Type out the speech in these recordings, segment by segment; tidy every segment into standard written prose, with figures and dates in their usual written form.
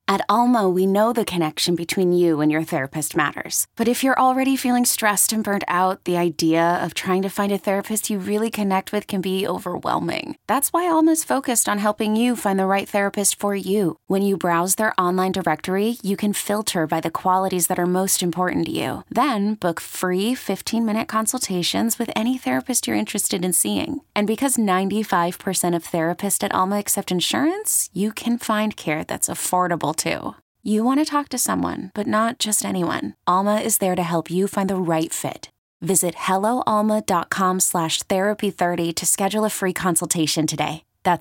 At Alma, we know the connection between you and your therapist matters. But if you're already feeling stressed and burnt out, the idea of trying to find a therapist you really connect with can be overwhelming. That's why Alma's focused on helping you find the right therapist for you. When you browse their online directory, you can filter by the qualities that are most important to you. Then book free 15-minute consultations with any therapist you're interested in seeing. And because 95% of therapists at Alma accept insurance, you can find care that's affordable too. You want to talk to someone, but not just anyone. Alma is there to help you find the right fit. Visit helloalma.com/therapy30 to schedule a free consultation today. That's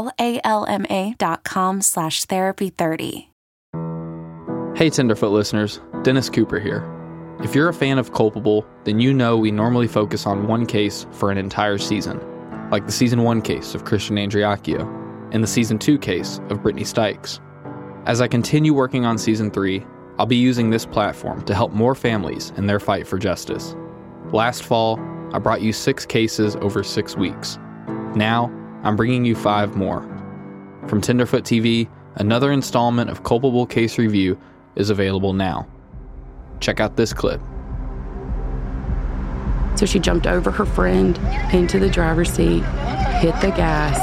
helloalma.com/therapy30. Hey Tenderfoot listeners, Dennis Cooper here. If you're a fan of Culpable, then you know we normally focus on one case for an entire season, like the Season 1 case of Christian Andreacchio and the Season 2 case of Brittany Stykes. As I continue working on Season 3, I'll be using this platform to help more families in their fight for justice. Last fall, I brought you 6 cases over 6 weeks. Now, I'm bringing you 5 more. From Tenderfoot TV, another installment of Culpable Case Review is available now. Check out this clip. So she jumped over her friend into the driver's seat, hit the gas.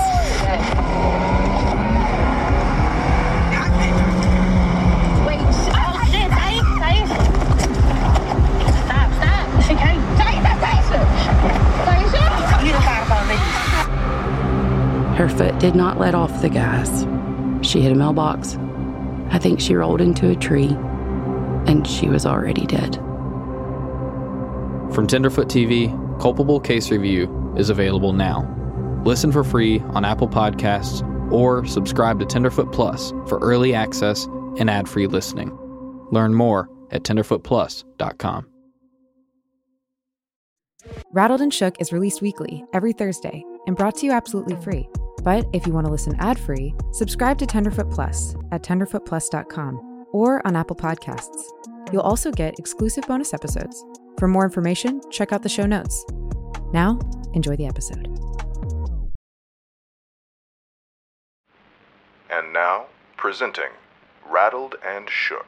Her foot did not let off the gas. She hit a mailbox. I think she rolled into a tree, and she was already dead. From Tenderfoot TV, Culpable Case Review is available now. Listen for free on Apple Podcasts or subscribe to Tenderfoot Plus for early access and ad-free listening. Learn more at tenderfootplus.com. Rattled and Shook is released weekly, every Thursday, and brought to you absolutely free. But if you want to listen ad-free, subscribe to Tenderfoot Plus at tenderfootplus.com or on Apple Podcasts. You'll also get exclusive bonus episodes. For more information, check out the show notes. Now, enjoy the episode. And now, presenting Rattled and Shook.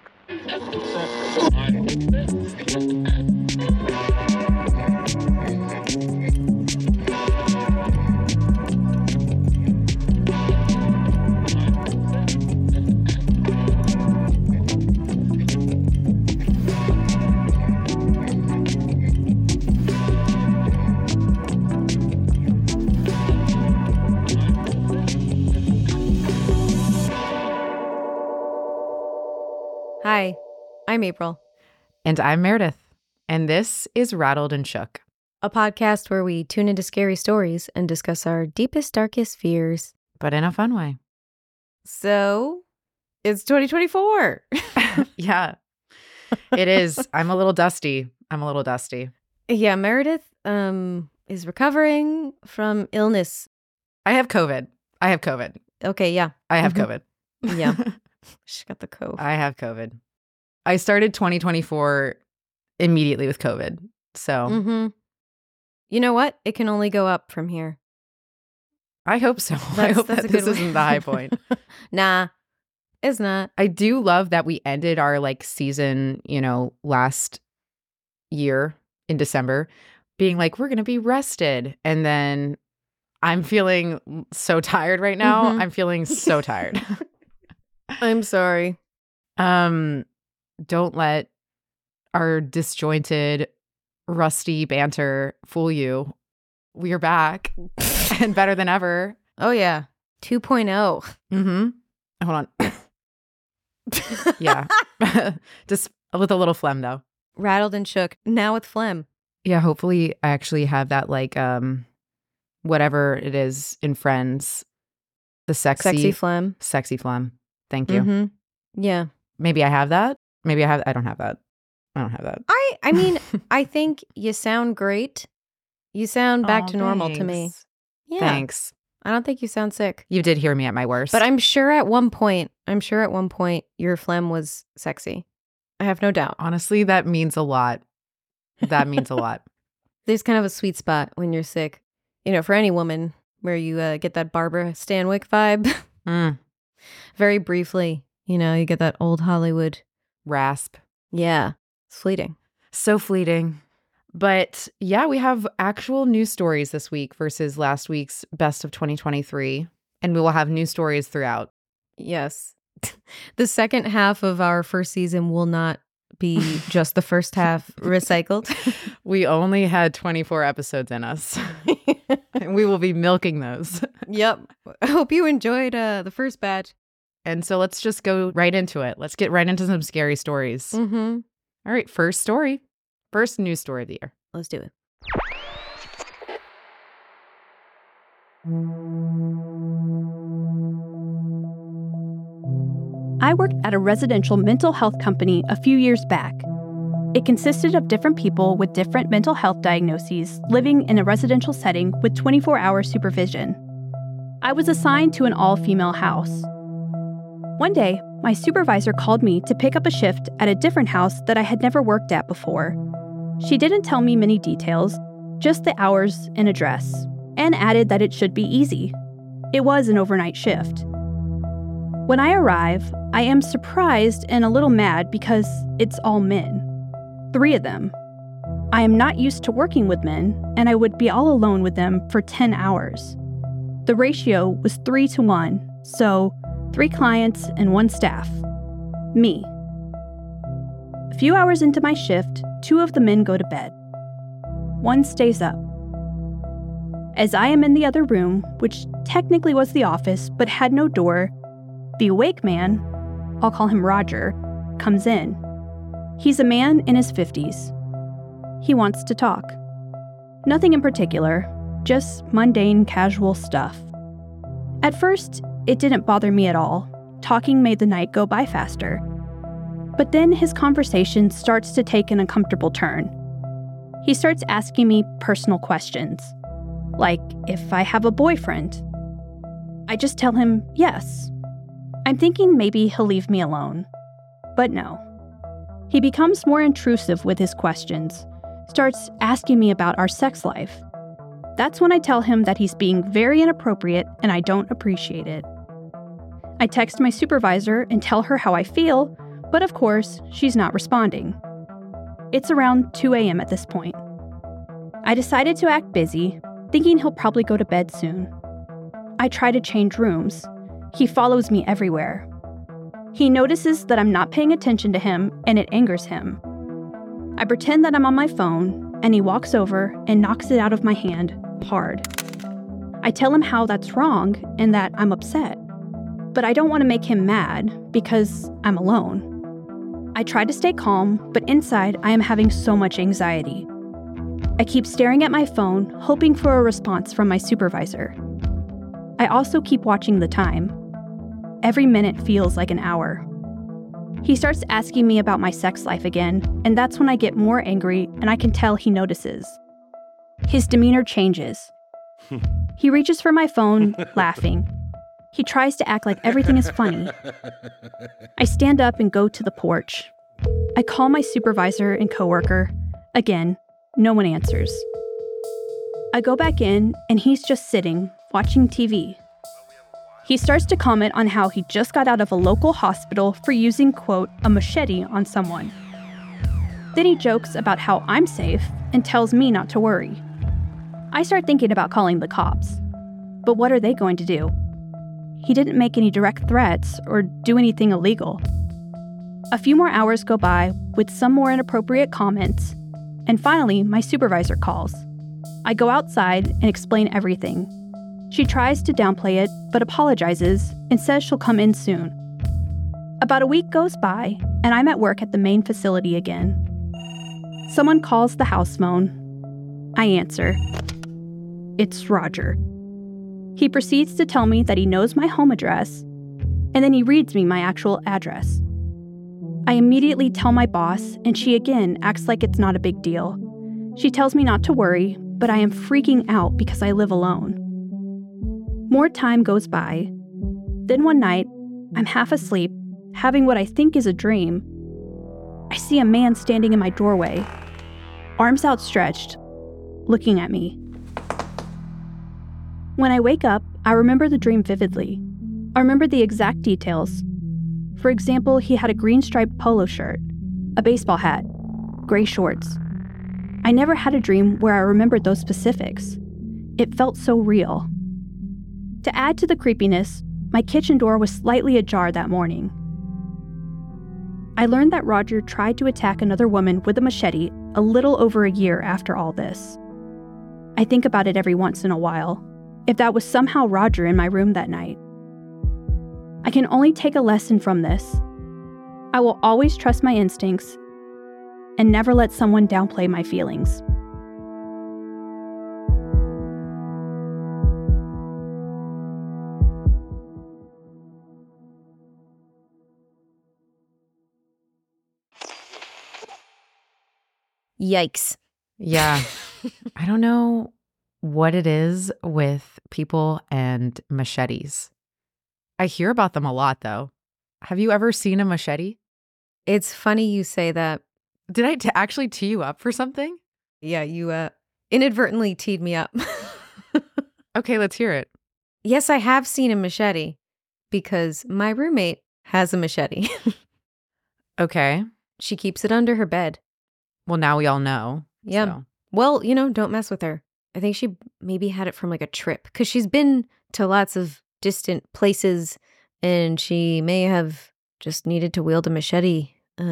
Hi, I'm April, And I'm Meredith, and this is Rattled and Shook. a podcast where we tune into scary stories and discuss our deepest, darkest fears. But in a fun way. So, it's 2024. Yeah, it is. I'm a little dusty. Yeah, Meredith is recovering from illness. I have COVID. Okay, yeah. I have Mhm. COVID. Yeah. She got the cove. I have COVID. I started 2024 immediately with COVID. So Mm-hmm. You know what? It can only go up from here. I hope so. I hope that this isn't the high point. Nah, it's not. I do love that we ended our season, last year in December being like, we're going to be rested. And then I'm feeling so tired right now. Mhm. I'm feeling so tired. I'm sorry. Don't let our disjointed, rusty banter fool you. We are back and better than ever. Oh, yeah. 2.0. Mm-hmm. Hold on. Yeah. Just with a little phlegm, though. Rattled and shook. Now with phlegm. Yeah, hopefully I actually have that, whatever it is in Friends, the Sexy phlegm. Sexy phlegm. Thank you. Mm-hmm. Yeah. Maybe I have that. Maybe I don't have that. I mean, I think you sound great. You sound back to normal to me. Thanks. Yeah. Thanks. I don't think you sound sick. You did hear me at my worst. But I'm sure at one point your phlegm was sexy. I have no doubt. Honestly, that means a lot. There's kind of a sweet spot when you're sick. For any woman where you get that Barbara Stanwyck vibe. Mm. Very briefly, You know, you get that old Hollywood rasp. Yeah, it's fleeting. So fleeting. But yeah, we have actual news stories this week versus last week's best of 2023. And we will have news stories throughout. Yes. The second half of our first season will not be just the first half recycled. We only had 24 episodes in us. And we will be milking those. Yep. I hope you enjoyed the first batch. And so let's just go right into it. Let's get right into some scary stories. Mm-hmm. All right, first story. First news story of the year. Let's do it. I worked at a residential mental health company a few years back. It consisted of different people with different mental health diagnoses living in a residential setting with 24-hour supervision. I was assigned to an all-female house. One day, my supervisor called me to pick up a shift at a different house that I had never worked at before. She didn't tell me many details, just the hours and address, and added that it should be easy. It was an overnight shift. When I arrive, I am surprised and a little mad because it's all men. 3 of them. I am not used to working with men, and I would be all alone with them for 10 hours. The ratio was 3-to-1, so 3 clients and 1 staff. Me. A few hours into my shift, 2 of the men go to bed. 1 stays up. As I am in the other room, which technically was the office but had no door, the awake man, I'll call him Roger, comes in. He's a man in his 50s. He wants to talk. Nothing in particular, just mundane, casual stuff. At first, it didn't bother me at all. Talking made the night go by faster. But then his conversation starts to take an uncomfortable turn. He starts asking me personal questions, like if I have a boyfriend. I just tell him yes. I'm thinking maybe he'll leave me alone. But no. He becomes more intrusive with his questions, starts asking me about our sex life. That's when I tell him that he's being very inappropriate and I don't appreciate it. I text my supervisor and tell her how I feel, but of course, she's not responding. It's around 2 a.m. at this point. I decided to act busy, thinking he'll probably go to bed soon. I try to change rooms. He follows me everywhere. He notices that I'm not paying attention to him, and it angers him. I pretend that I'm on my phone, and he walks over and knocks it out of my hand, hard. I tell him how that's wrong and that I'm upset. But I don't want to make him mad because I'm alone. I try to stay calm, but inside I am having so much anxiety. I keep staring at my phone, hoping for a response from my supervisor. I also keep watching the time. Every minute feels like an hour. He starts asking me about my sex life again, and that's when I get more angry and I can tell he notices. His demeanor changes. He reaches for my phone, laughing. He tries to act like everything is funny. I stand up and go to the porch. I call my supervisor and coworker. Again, no one answers. I go back in, and he's just sitting, watching TV. He starts to comment on how he just got out of a local hospital for using, quote, a machete on someone. Then he jokes about how I'm safe and tells me not to worry. I start thinking about calling the cops. But what are they going to do? He didn't make any direct threats or do anything illegal. A few more hours go by with some more inappropriate comments, and finally, my supervisor calls. I go outside and explain everything. She tries to downplay it, but apologizes and says she'll come in soon. About a week goes by, and I'm at work at the main facility again. Someone calls the house phone. I answer. It's Roger. He proceeds to tell me that he knows my home address, and then he reads me my actual address. I immediately tell my boss, and she again acts like it's not a big deal. She tells me not to worry, but I am freaking out because I live alone. More time goes by. Then one night, I'm half asleep, having what I think is a dream. I see a man standing in my doorway, arms outstretched, looking at me. When I wake up, I remember the dream vividly. I remember the exact details. For example, he had a green striped polo shirt, a baseball hat, gray shorts. I never had a dream where I remembered those specifics. It felt so real. To add to the creepiness, my kitchen door was slightly ajar that morning. I learned that Roger tried to attack another woman with a machete a little over a year after all this. I think about it every once in a while, if that was somehow Roger in my room that night. I can only take a lesson from this. I will always trust my instincts and never let someone downplay my feelings. Yikes. Yeah. I don't know what it is with people and machetes. I hear about them a lot, though. Have you ever seen a machete? It's funny you say that. Did I actually tee you up for something? Yeah, you inadvertently teed me up. Okay, let's hear it. Yes, I have seen a machete because my roommate has a machete. Okay. She keeps it under her bed. Well, now we all know. Yeah. So. Well, don't mess with her. I think she maybe had it from like a trip because she's been to lots of distant places and she may have just needed to wield a machete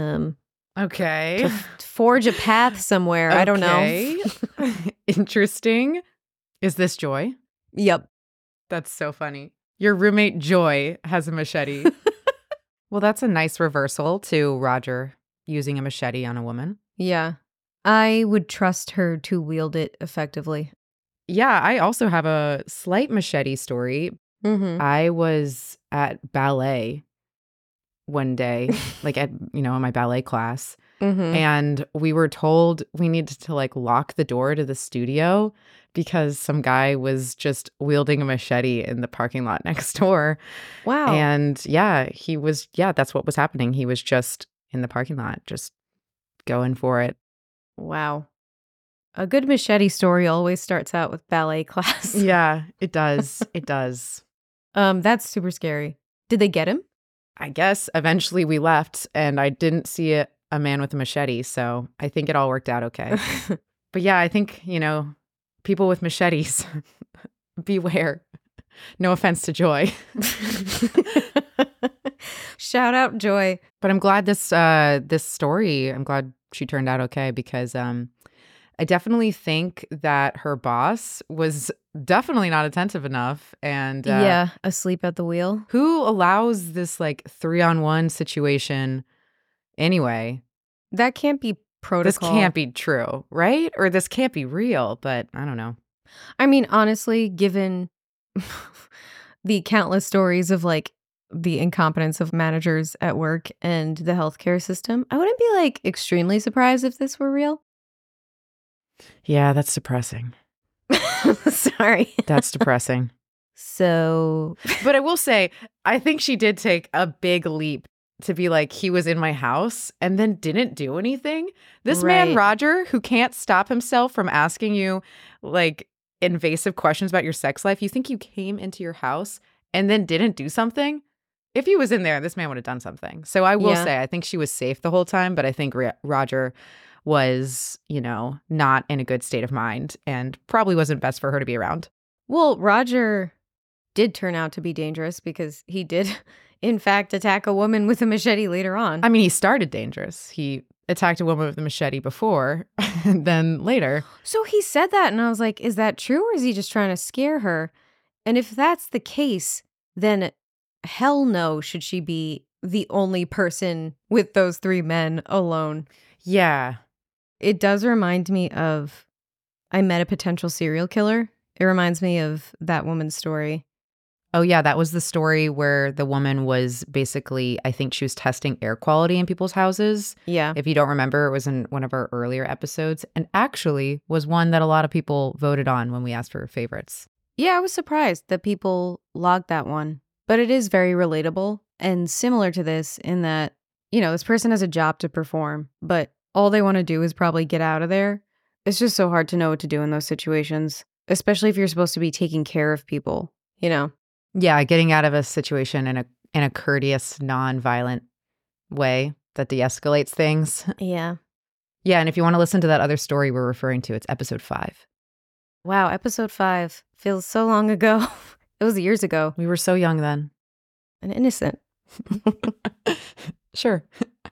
Okay. to forge a path somewhere. I don't know. Interesting. Is this Joy? Yep. That's so funny. Your roommate Joy has a machete. Well, that's a nice reversal to Roger using a machete on a woman. Yeah. I would trust her to wield it effectively. Yeah, I also have a slight machete story. Mm-hmm. I was at ballet one day, like at, in my ballet class. Mm-hmm. And we were told we needed to like lock the door to the studio because some guy was just wielding a machete in the parking lot next door. Wow. And that's what was happening. He was just in the parking lot, just going for it. Wow. A good machete story always starts out with ballet class. Yeah, it does. It does. That's super scary. Did they get him? I guess eventually we left and I didn't see a man with a machete. So I think it all worked out okay. But yeah, I think, people with machetes, beware. No offense to Joy. Shout out Joy. But I'm glad this story, I'm glad she turned out okay because I definitely think that her boss was definitely not attentive enough. And yeah, asleep at the wheel. Who allows this like 3-on-1 situation anyway? That can't be protocol. This can't be true, right? Or this can't be real, but I don't know. I mean, honestly, given the countless stories of like the incompetence of managers at work and the healthcare system, I wouldn't be like extremely surprised if this were real. Yeah, that's depressing. Sorry. That's depressing. So, but I will say, I think she did take a big leap to be like, he was in my house and then didn't do anything. This man, Roger, who can't stop himself from asking you like invasive questions about your sex life, you think you came into your house and then didn't do something? If he was in there, this man would have done something. So I will say, I think she was safe the whole time, but I think Roger was, not in a good state of mind and probably wasn't best for her to be around. Well, Roger did turn out to be dangerous because he did, in fact, attack a woman with a machete later on. I mean, he started dangerous. He attacked a woman with a machete before and then later. So he said that and I was like, is that true or is he just trying to scare her? And if that's the case, then hell no should she be the only person with those 3 men alone. Yeah. It does remind me of I Met a Potential Serial Killer. It reminds me of that woman's story. Oh, yeah. That was the story where the woman was basically, I think she was testing air quality in people's houses. Yeah. If you don't remember, it was in one of our earlier episodes and actually was one that a lot of people voted on when we asked for favorites. Yeah, I was surprised that people logged that one. But it is very relatable and similar to this in that, this person has a job to perform, but all they want to do is probably get out of there. It's just so hard to know what to do in those situations, especially if you're supposed to be taking care of people, Yeah, getting out of a situation in a courteous, non-violent way that de-escalates things. Yeah. Yeah, and if you want to listen to that other story we're referring to, it's episode 5. Wow, episode 5 feels so long ago. It was years ago. We were so young then. And innocent. Sure.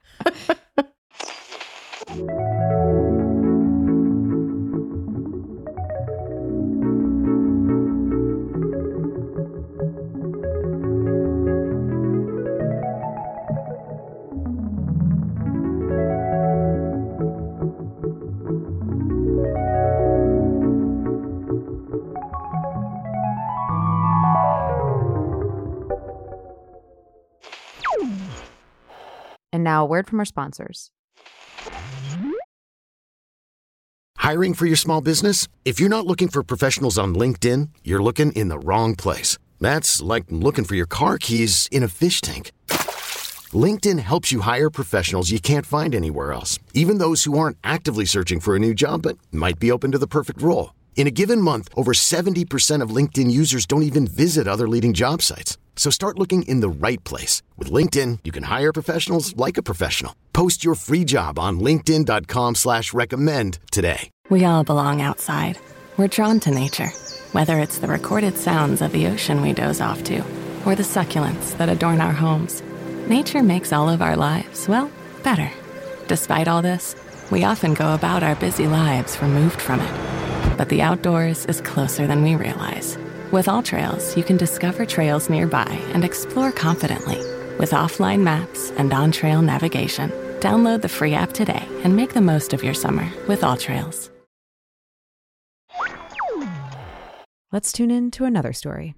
And now a word from our sponsors. Hiring for your small business? If you're not looking for professionals on LinkedIn, you're looking in the wrong place. That's like looking for your car keys in a fish tank. LinkedIn helps you hire professionals you can't find anywhere else, even those who aren't actively searching for a new job but might be open to the perfect role. In a given month, over 70% of LinkedIn users don't even visit other leading job sites. So start looking in the right place. With LinkedIn, you can hire professionals like a professional. Post your free job on linkedin.com/recommend today. We all belong outside. We're drawn to nature. Whether it's the recorded sounds of the ocean we doze off to, or the succulents that adorn our homes, nature makes all of our lives, well, better. Despite all this, we often go about our busy lives removed from it. But the outdoors is closer than we realize. With AllTrails, you can discover trails nearby and explore confidently. With offline maps and on-trail navigation, download the free app today and make the most of your summer with AllTrails. Let's tune in to another story.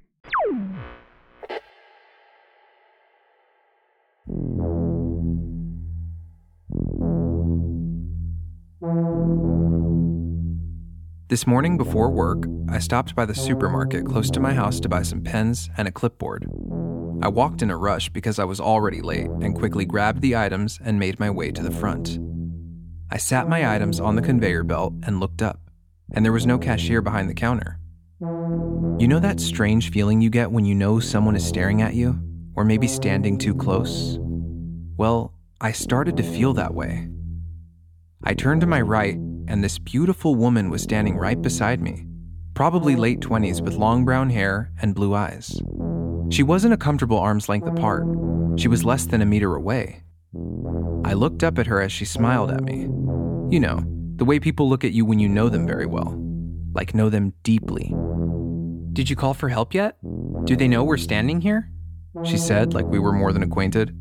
This morning before work, I stopped by the supermarket close to my house to buy some pens and a clipboard. I walked in a rush because I was already late and quickly grabbed the items and made my way to the front. I sat my items on the conveyor belt and looked up, and there was no cashier behind the counter. You know that strange feeling you get when you know someone is staring at you, or maybe standing too close? Well, I started to feel that way. I turned to my right, and this beautiful woman was standing right beside me, probably late 20s with long brown hair and blue eyes. She wasn't a comfortable arm's length apart. She was less than a meter away. I looked up at her as she smiled at me. You know, the way people look at you when you know them very well, like know them deeply. "Did you call for help yet? Do they know we're standing here?" she said, like we were more than acquainted.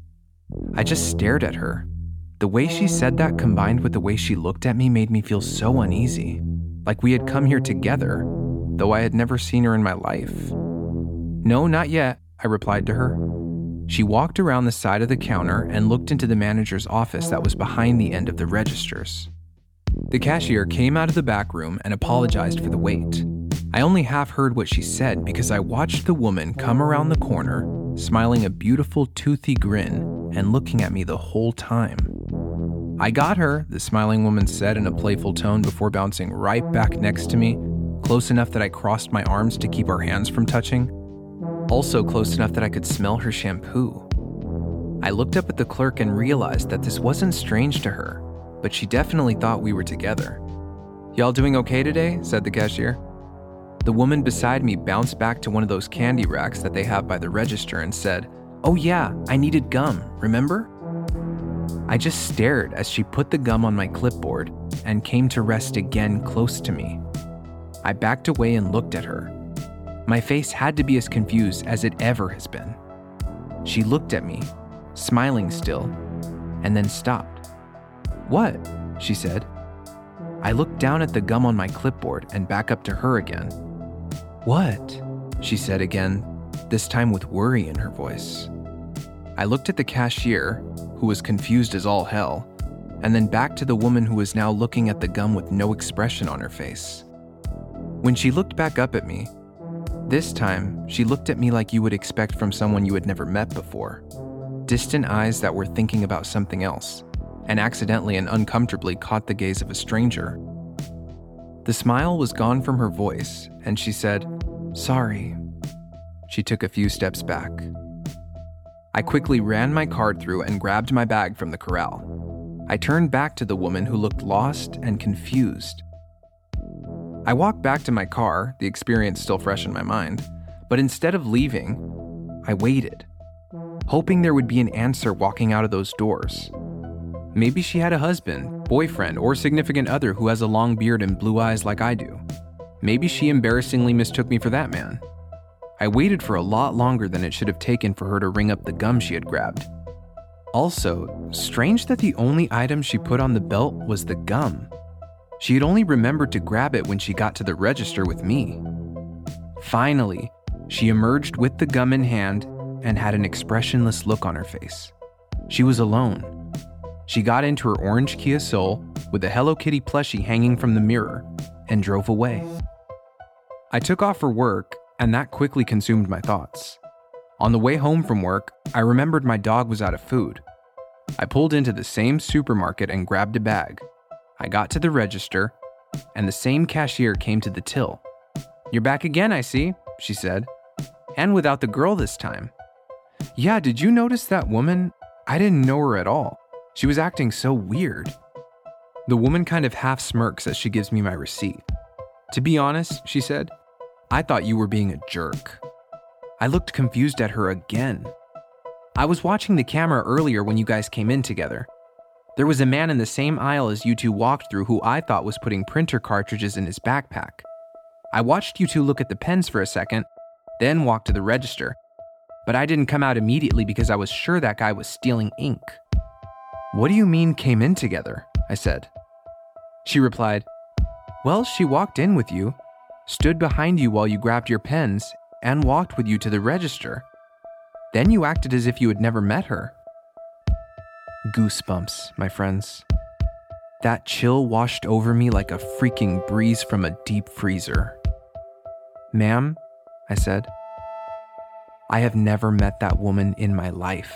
I just stared at her. The way she said that combined with the way she looked at me made me feel so uneasy, like we had come here together, though I had never seen her in my life. "No, not yet," I replied to her. She walked around the side of the counter and looked into the manager's office that was behind the end of the registers. The cashier came out of the back room and apologized for the wait. I only half heard what she said because I watched the woman come around the corner, smiling a beautiful toothy grin and looking at me the whole time. "I got her," the smiling woman said in a playful tone before bouncing right back next to me, close enough that I crossed my arms to keep our hands from touching, also close enough that I could smell her shampoo. I looked up at the clerk and realized that this wasn't strange to her, but she definitely thought we were together. "Y'all doing okay today?" said the cashier. The woman beside me bounced back to one of those candy racks that they have by the register and said, "Oh yeah, I needed gum, remember?" I just stared as she put the gum on my clipboard and came to rest again close to me. I backed away and looked at her. My face had to be as confused as it ever has been. She looked at me, smiling still, and then stopped. "What?" she said. I looked down at the gum on my clipboard and back up to her again. "What?" she said again, this time with worry in her voice. I looked at the cashier, who was confused as all hell, and then back to the woman who was now looking at the gum with no expression on her face. When she looked back up at me, this time she looked at me like you would expect from someone you had never met before. Distant eyes that were thinking about something else, and accidentally and uncomfortably caught the gaze of a stranger. The smile was gone from her voice, and she said, "Sorry." She took a few steps back. I quickly ran my card through and grabbed my bag from the corral. I turned back to the woman who looked lost and confused. I walked back to my car, the experience still fresh in my mind, but instead of leaving, I waited, hoping there would be an answer walking out of those doors. Maybe she had a husband, boyfriend, or significant other who has a long beard and blue eyes like I do. Maybe she embarrassingly mistook me for that man. I waited for a lot longer than it should have taken for her to ring up the gum she had grabbed. Also, strange that the only item she put on the belt was the gum. She had only remembered to grab it when she got to the register with me. Finally, she emerged with the gum in hand and had an expressionless look on her face. She was alone. She got into her orange Kia Soul with a Hello Kitty plushie hanging from the mirror and drove away. I took off for work, and that quickly consumed my thoughts. On the way home from work, I remembered my dog was out of food. I pulled into the same supermarket and grabbed a bag. I got to the register, and the same cashier came to the till. "You're back again, I see," she said. "And without the girl this time." "Yeah, did you notice that woman? I didn't know her at all. She was acting so weird." The woman kind of half smirks as she gives me my receipt. "To be honest," she said, "I thought you were being a jerk." I looked confused at her again. "I was watching the camera earlier when you guys came in together. There was a man in the same aisle as you two walked through who I thought was putting printer cartridges in his backpack. I watched you two look at the pens for a second, then walk to the register. But I didn't come out immediately because I was sure that guy was stealing ink." "What do you mean came in together?" I said. She replied, "Well, she walked in with you, stood behind you while you grabbed your pens, and walked with you to the register. Then you acted as if you had never met her." Goosebumps, my friends. That chill washed over me like a freaking breeze from a deep freezer. "Ma'am," I said, "I have never met that woman in my life."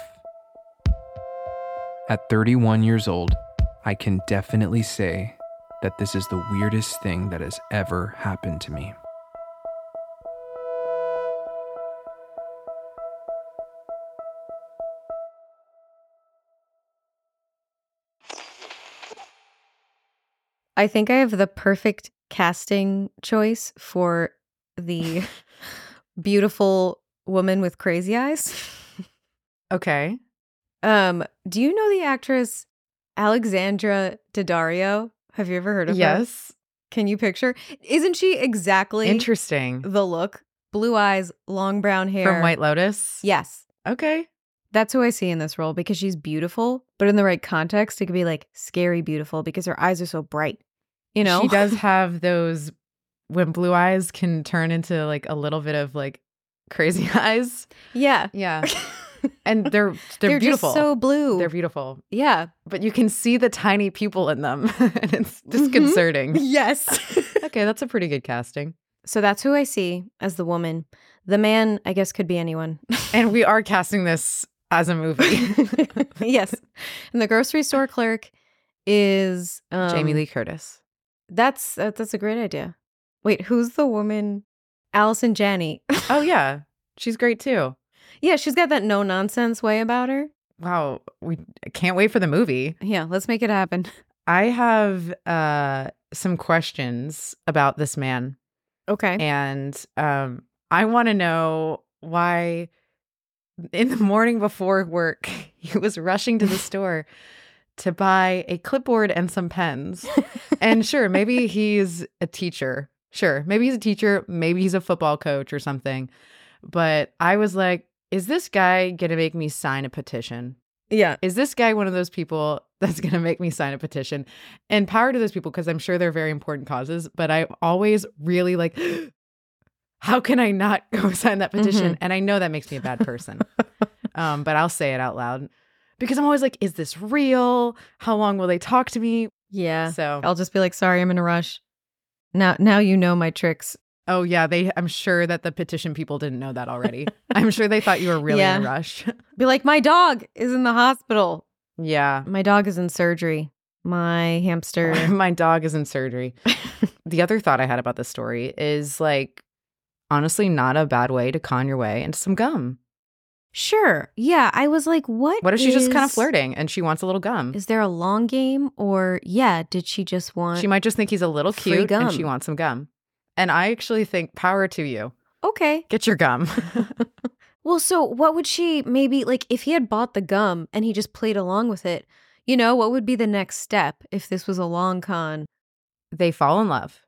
At 31 years old, I can definitely say that this is the weirdest thing that has ever happened to me. I think I have the perfect casting choice for the beautiful woman with crazy eyes. Okay. Do you know the actress Alexandra Daddario? Have you ever heard of her? Yes. Can you picture? Isn't she exactly Interesting. the look? Blue eyes, long brown hair. From White Lotus? Yes. Okay. That's who I see in this role because she's beautiful, but in the right context, it could be like scary beautiful because her eyes are so bright. You know? She does have those when blue eyes can turn into like a little bit of like crazy eyes. Yeah. Yeah. And they're beautiful. Just so blue. They're beautiful. Yeah. But you can see the tiny pupil in them. And it's disconcerting. Yes. Okay, that's a pretty good casting. So that's who I see as the woman. The man, I guess, could be anyone. And we are casting this as a movie. Yes. And the grocery store clerk is Jamie Lee Curtis. That's a great idea. Wait, who's the woman? Allison Janney. Oh, yeah. She's great too. Yeah, she's got that no nonsense way about her. Wow. We can't wait for the movie. Yeah, let's make it happen. I have some questions about this man. Okay. And I want to know why in the morning before work, he was rushing to the store to buy a clipboard and some pens. And sure, maybe he's a teacher. Sure, maybe he's a teacher. Maybe he's a football coach or something. But I was like, is this guy going to make me sign a petition? Yeah. Is this guy one of those people that's going to make me sign a petition? And power to those people, because I'm sure they're very important causes. But I always really like, how can I not go sign that petition? And I know that makes me a bad person. But I'll say it out loud. Because I'm always like, is this real? How long will they talk to me? Yeah. So I'll just be like, sorry, I'm in a rush. Now you know my tricks. Oh, yeah. I'm sure that the petition people didn't know that already. I'm sure they thought you were really in a rush. Be like, my dog is in the hospital. Yeah. My dog is in surgery. My hamster. My dog is in surgery. The other thought I had about this story is like, honestly, not a bad way to con your way into some gum. Sure. Yeah, I was like, what if she's just kind of flirting and she wants a little gum? Is there a long game? Or, did she just want She might just think he's a little cute gum. and she wants some gum. And I actually think power to you. Okay. Get your gum. Well, so what would she maybe, like, if he had bought the gum and he just played along with it, what would be the next step if this was a long con? They fall in love.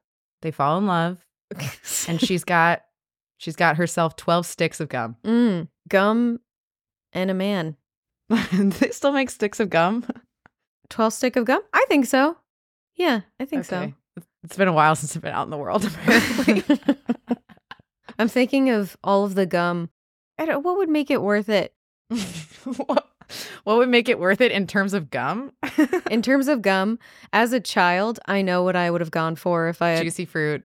And she's got herself 12 sticks of gum. Gum and a man. They still make sticks of gum? 12 stick of gum? I think so. Yeah, I think so. It's been a while since I've been out in the world, apparently. I'm thinking of all of the gum. What would make it worth it? What would make it worth it in terms of gum? In terms of gum, as a child, I know what I would have gone for if I had... Juicy fruit.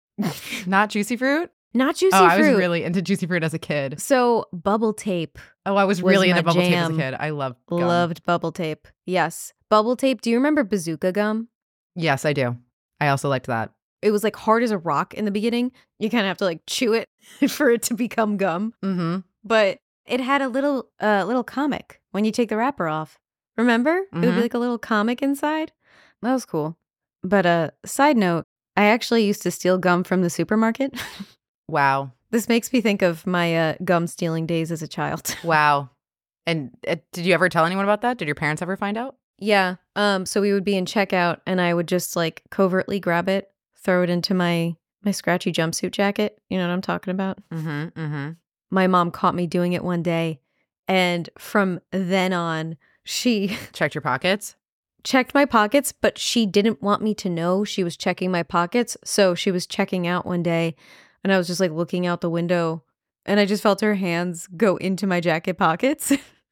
Not juicy fruit? Not juicy fruit. I was really into juicy fruit as a kid. So bubble tape. Oh, I was really into bubble tape as a kid. I loved gum. Loved bubble tape. Yes. Bubble tape. Do you remember bazooka gum? Yes, I do. I also liked that. It was like hard as a rock in the beginning. You kind of have to like chew it for it to become gum. Mm-hmm. But it had a little comic when you take the wrapper off. Remember? Mm-hmm. It would be like a little comic inside. That was cool. But side note, I actually used to steal gum from the supermarket. Wow. This makes me think of my gum stealing days as a child. Wow. And did you ever tell anyone about that? Did your parents ever find out? Yeah. So we would be in checkout and I would just like covertly grab it, throw it into my scratchy jumpsuit jacket. You know what I'm talking about? Mm-hmm. Mm-hmm. My mom caught me doing it one day. And from then on, she... Checked your pockets? Checked my pockets, but she didn't want me to know she was checking my pockets. So she was checking out one day and I was just like looking out the window and I just felt her hands go into my jacket pockets.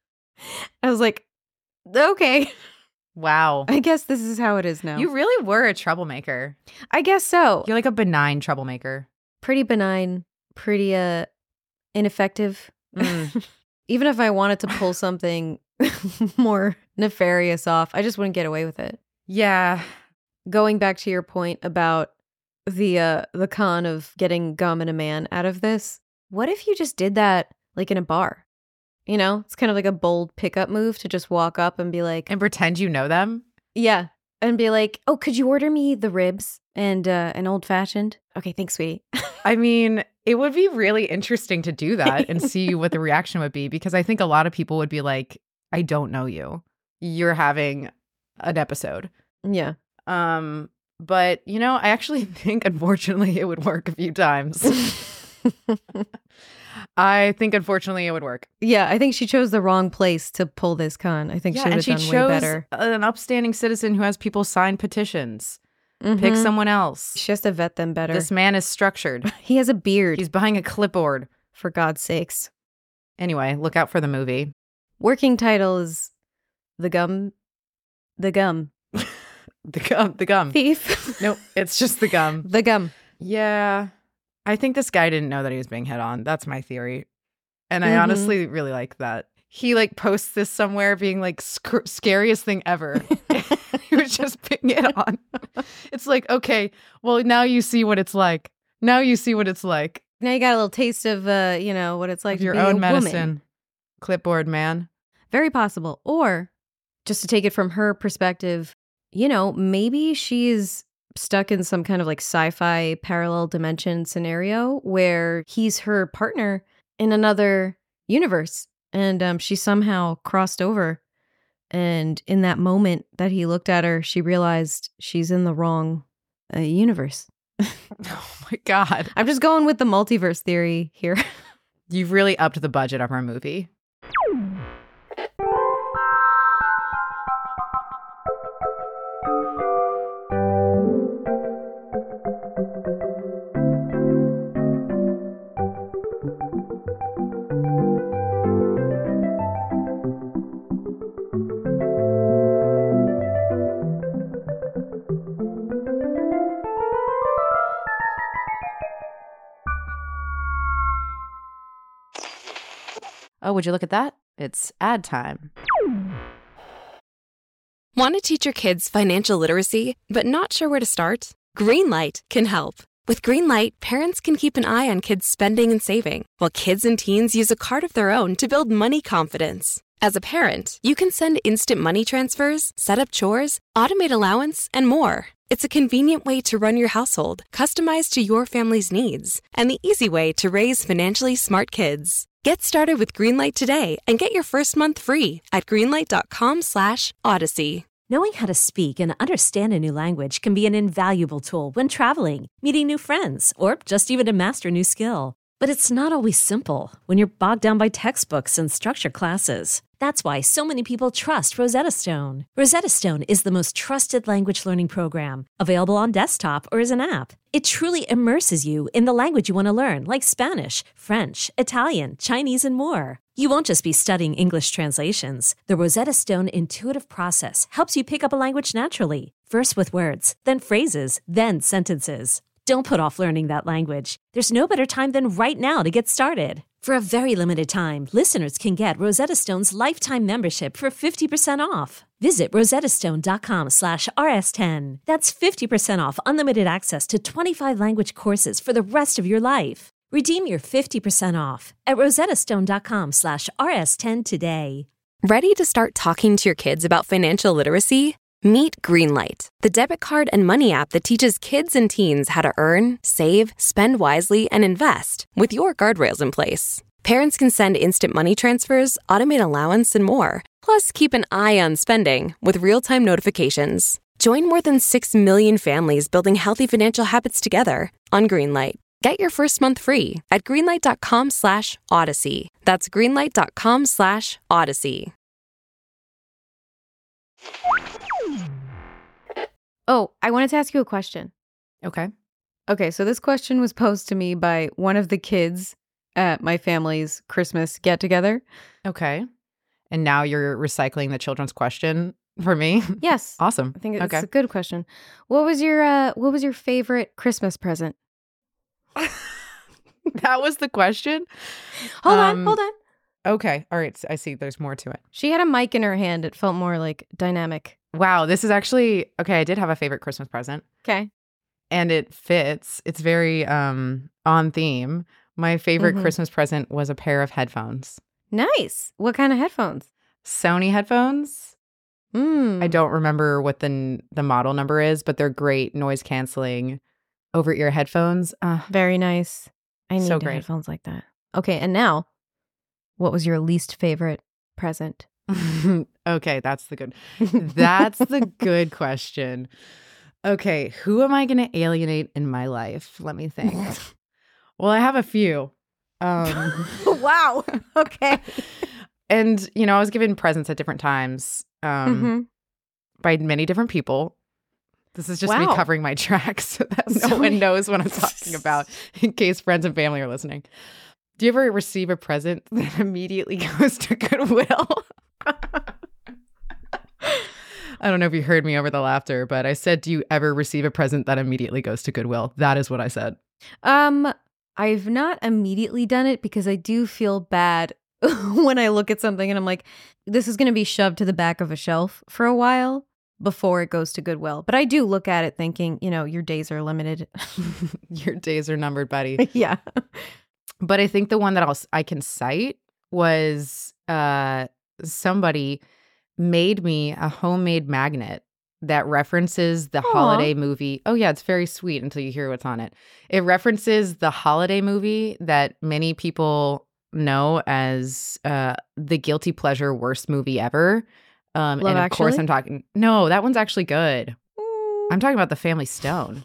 I was like, okay. Wow. I guess this is how it is now. You really were a troublemaker. I guess so. You're like a benign troublemaker. Pretty benign, pretty ineffective. Even if I wanted to pull something more nefarious off, I just wouldn't get away with it. Yeah. Going back to your point about the con of getting gum and a man out of this, what if you just did that like in a bar? You know, it's kind of like a bold pickup move to just walk up and be like... And pretend you know them? Yeah. And be like, oh, could you order me the ribs and an old fashioned? Okay, thanks, sweetie. I mean, it would be really interesting to do that and see what the reaction would be, because I think a lot of people would be like, I don't know you. You're having an episode. Yeah. But, I actually think, unfortunately, it would work a few times. I think, unfortunately, it would work. Yeah, I think she chose the wrong place to pull this con. I think she would have done way better. An upstanding citizen who has people sign petitions. Mm-hmm. Pick someone else. She has to vet them better. This man is structured. He has a beard. He's behind a clipboard. For God's sakes. Anyway, look out for the movie. Working title is The Gum. The Gum Thief. Nope, it's just The Gum. The Gum. Yeah. I think this guy didn't know that he was being hit on. That's my theory. And I honestly really like that. He like posts this somewhere being like scariest thing ever. He was just being hit on. It's like, okay, well, now you see what it's like. Now you got a little taste of, what it's like of your to be own a medicine. Woman. Clipboard man. Very possible. Or just to take it from her perspective, maybe she's stuck in some kind of like sci-fi parallel dimension scenario where he's her partner in another universe and she somehow crossed over. And in that moment that he looked at her, she realized she's in the wrong universe. Oh my God. I'm just going with the multiverse theory here. You've really upped the budget of our movie. Oh, would you look at that? It's ad time. Want to teach your kids financial literacy, but not sure where to start? Greenlight can help. With Greenlight, parents can keep an eye on kids' spending and saving, while kids and teens use a card of their own to build money confidence. As a parent, you can send instant money transfers, set up chores, automate allowance, and more. It's a convenient way to run your household, customized to your family's needs, and the easy way to raise financially smart kids. Get started with Greenlight today and get your first month free at greenlight.com/Odyssey. Knowing how to speak and understand a new language can be an invaluable tool when traveling, meeting new friends, or just even to master a new skill. But it's not always simple when you're bogged down by textbooks and structured classes. That's why so many people trust Rosetta Stone. Rosetta Stone is the most trusted language learning program, available on desktop or as an app. It truly immerses you in the language you want to learn, like Spanish, French, Italian, Chinese, and more. You won't just be studying English translations. The Rosetta Stone intuitive process helps you pick up a language naturally, first with words, then phrases, then sentences. Don't put off learning that language. There's no better time than right now to get started. For a very limited time, listeners can get Rosetta Stone's lifetime membership for 50% off. Visit rosettastone.com/rs10. That's 50% off unlimited access to 25 language courses for the rest of your life. Redeem your 50% off at rosettastone.com/rs10 today. Ready to start talking to your kids about financial literacy? Meet Greenlight, the debit card and money app that teaches kids and teens how to earn, save, spend wisely, and invest with your guardrails in place. Parents can send instant money transfers, automate allowance, and more. Plus, keep an eye on spending with real-time notifications. Join more than 6 million families building healthy financial habits together on Greenlight. Get your first month free at greenlight.com/Odyssey. That's greenlight.com/Odyssey. Oh, I wanted to ask you a question. Okay. Okay, so this question was posed to me by one of the kids at my family's Christmas get-together. Okay. And now you're recycling the children's question for me? Yes. Awesome. I think it's a good question. What was your favorite Christmas present? That was the question? Hold on. Okay. All right. I see. There's more to it. She had a mic in her hand. It felt more like dynamic. Wow. This is actually, okay, I did have a favorite Christmas present. Okay. And it fits. It's very on theme. My favorite Christmas present was a pair of headphones. Nice. What kind of headphones? Sony headphones. I don't remember what the model number is, but they're great noise canceling over-ear headphones. Very nice. I need so great. headphones like that. Okay, and now, what was your least favorite present? Okay, that's the good question. Okay, who am I going to alienate in my life? Let me think. Well, I have a few. Wow. Okay. And, I was given presents at different times by many different people. This is just me covering my tracks so that no one knows what I'm talking about in case friends and family are listening. Do you ever receive a present that immediately goes to Goodwill? I don't know if you heard me over the laughter, but I said, do you ever receive a present that immediately goes to Goodwill? That is what I said. I've not immediately done it because I do feel bad when I look at something and I'm like, this is going to be shoved to the back of a shelf for a while before it goes to Goodwill. But I do look at it thinking, your days are limited. Your days are numbered, buddy. Yeah. But I think the one that I can cite was somebody made me a homemade magnet that references the holiday movie. Oh, yeah, it's very sweet until you hear what's on it. It references the holiday movie that many people know as the guilty pleasure worst movie ever. Love and of Actually? course I'm talking, no, that one's actually good. I'm talking about The Family Stone.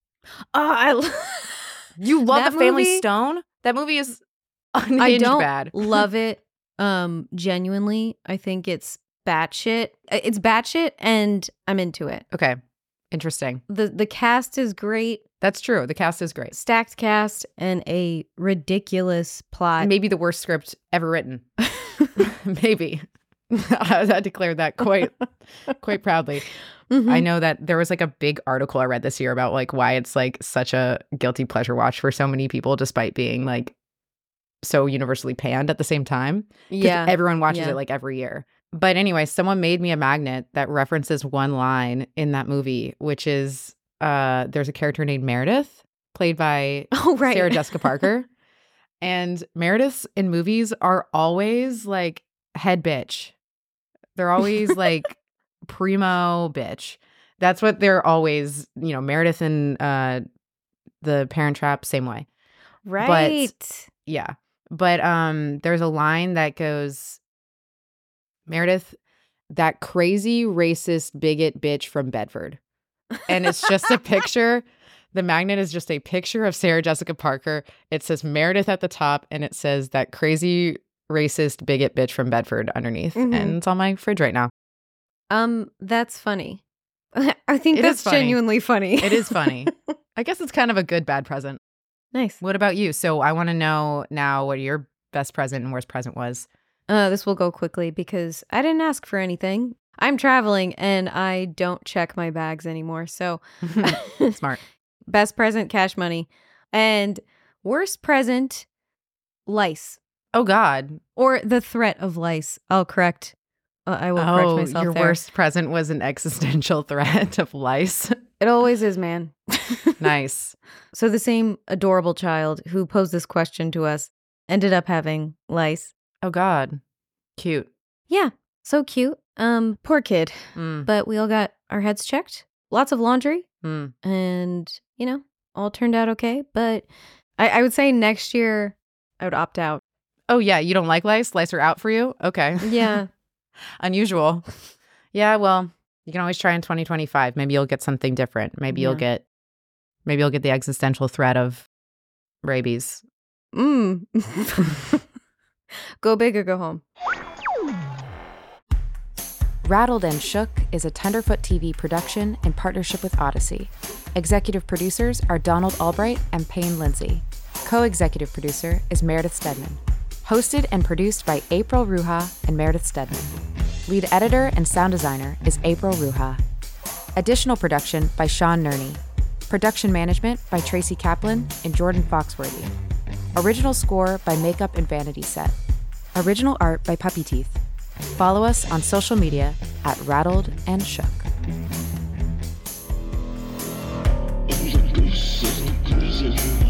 You love The Family Stone? That movie is unhinged bad. I don't love it genuinely. I think it's batshit. It's batshit and I'm into it. Okay. Interesting. The cast is great. That's true. The cast is great. Stacked cast and a ridiculous plot. Maybe the worst script ever written. Maybe. I declared that quite proudly. I know that there was like a big article I read this year about like why it's like such a guilty pleasure watch for so many people despite being like so universally panned at the same time. Yeah. Everyone watches it like every year. But anyway, someone made me a magnet that references one line in that movie, which is there's a character named Meredith played by right. Sarah Jessica Parker. And Merediths in movies are always like head bitch. They're always like primo bitch. That's what they're always, Meredith in The Parent Trap, same way. Right. But there's a line that goes, Meredith, that crazy racist bigot bitch from Bedford. And it's just a picture. The magnet is just a picture of Sarah Jessica Parker. It says Meredith at the top, and it says that crazy racist bigot bitch from Bedford underneath. And it's on my fridge right now. That's funny. I think that's genuinely funny. It is funny. I guess it's kind of a good bad present. Nice. What about you? So I want to know now what your best present and worst present was. This will go quickly because I didn't ask for anything. I'm traveling and I don't check my bags anymore. So smart. Best present, cash money. And worst present, lice. Oh, God. Or the threat of lice. I'll correct. I will correct myself. Your there. Worst present was an existential threat of lice. It always is, man. Nice. So the same adorable child who posed this question to us ended up having lice. Oh, God. Cute. Yeah. So cute. Poor kid. But we all got our heads checked. Lots of laundry. And, all turned out okay. But I would say next year I would opt out. Oh, yeah. You don't like lice? Lice are out for you? Okay. Yeah. Unusual. Yeah, well, you can always try in 2025. Maybe you'll get something different. Maybe you'll get the existential threat of rabies. Go big or go home. Rattled and Shook is a Tenderfoot TV production in partnership with Odyssey. Executive producers are Donald Albright and Payne Lindsay. Co-executive producer is Meredith Stedman. Hosted and produced by April Ruha and Meredith Stedman. Lead editor and sound designer is April Ruha. Additional production by Sean Nerney. Production management by Tracy Kaplan and Jordan Foxworthy. Original score by Makeup and Vanity Set. Original art by Puppy Teeth. Follow us on social media at Rattled and Shook. All the ghosts of the prison